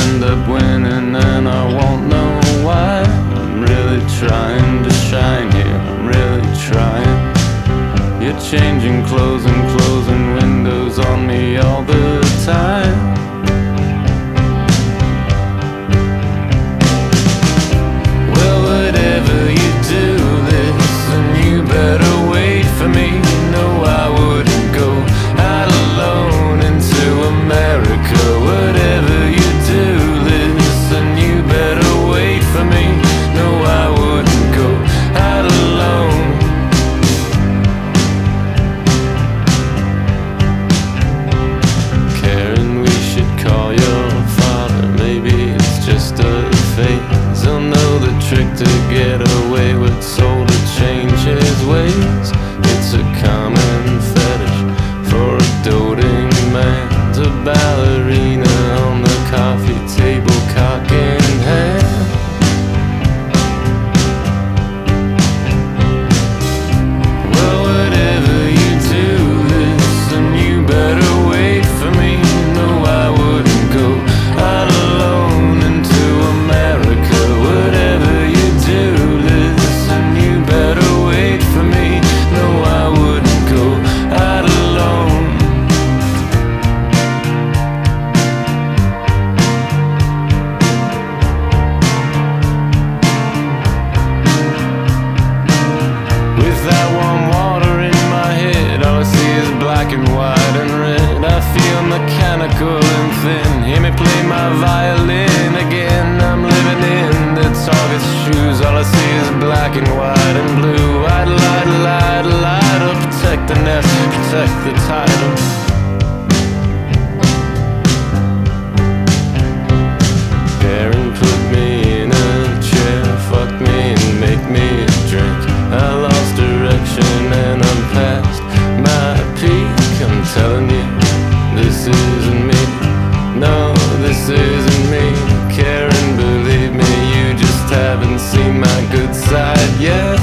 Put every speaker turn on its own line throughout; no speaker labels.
end up winning and I won't know why. I'm really trying to shine here, I'm really trying. You're changing clothes and closing windows on me all the time. Well, whatever you do, listen, you better wait for me. No, I wouldn't go out alone into America. Whatever you do, listen, you better wait for me. No, I wouldn't go out alone. Karen, we should call your father. Maybe it's just a phase. He'll know the trick to get away with, soul to change his ways. It's a common fetish for a doting man. A ballerina on the coffee table, cock in hand. Well, whatever you do, listen, you better wait for me. No, I wouldn't go out alone into America. Whatever you do, listen, you better wait for me. No, I wouldn't go out alone. With that warm water in my head, all I see is black and white and red. I feel mechanical and thin. Hear me play my violin again. I'm living in the Target's shoes. All I see is black and white and blue. I'd light up, protect the nest, protect the title. Karen put me in a chair, fuck me and make me a drink. I lost direction and I'm past my peak. I'm telling you, this isn't me. No, this isn't me. Karen, believe me, you just haven't seen my good side yet.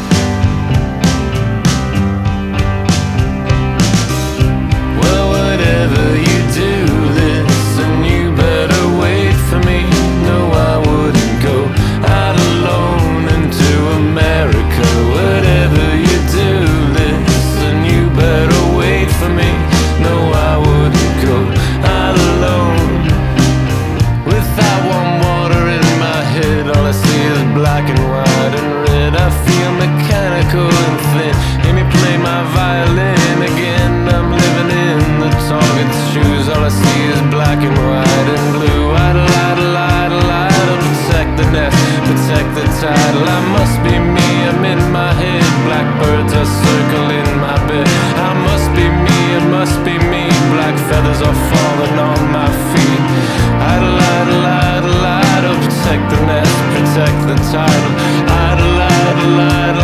Well, whatever you do, listen, you better wait for me. No, I wouldn't go out alone into America. Whatever you do, listen, you better wait for me. No, I wouldn't go out alone. With that warm water in my head, all I see is black and white and red. I feel mechanical and thin. Hear me play my violin again. I'm living in the Target's shoes. All I see is black and white and blue. I'd light up, protect the nest, protect the title. I must be me, I'm in my head. Blackbirds are circling my bed. I must be me, it must be me. Black feathers are falling on my feet. I'd light up, protect the nest, protect the title. I'd light